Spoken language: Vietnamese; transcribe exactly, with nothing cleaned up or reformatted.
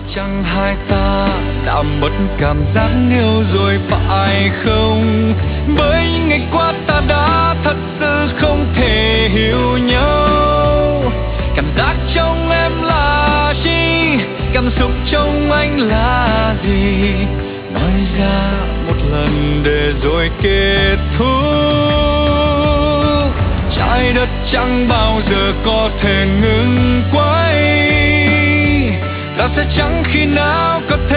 chăng hai ta đã mất cảm giác yêu rồi phải không? Bởi những ngày qua ta đã thật sự không thể hiểu nhau. Cảm giác trong em là chi? Cảm xúc trong anh là gì? Nói ra một lần để rồi kết thúc. Trái đất chẳng bao giờ có thể ngừng quay. Ta sẽ chẳng khi nào có